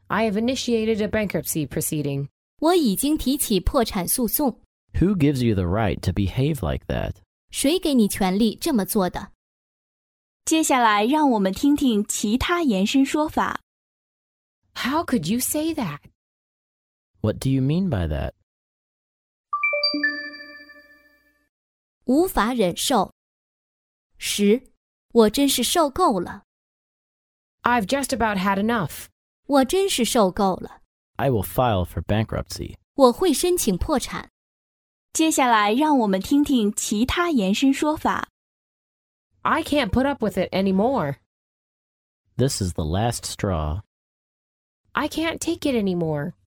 I have initiated a bankruptcy proceeding. 我已经提起破产诉讼。 Who gives you the right to behave like that? 谁给你权利这么做的？ 接下来让我们听听其他延伸说法。 How could you say that? What do you mean by that? 无法忍受。10. 我真是受够了。 I've just about had enough. 我真是受够了。 I will file for bankruptcy. 我会申请破产。 接下来让我们听听其他延伸说法。 I can't put up with it anymore. This is the last straw. I can't take it anymore.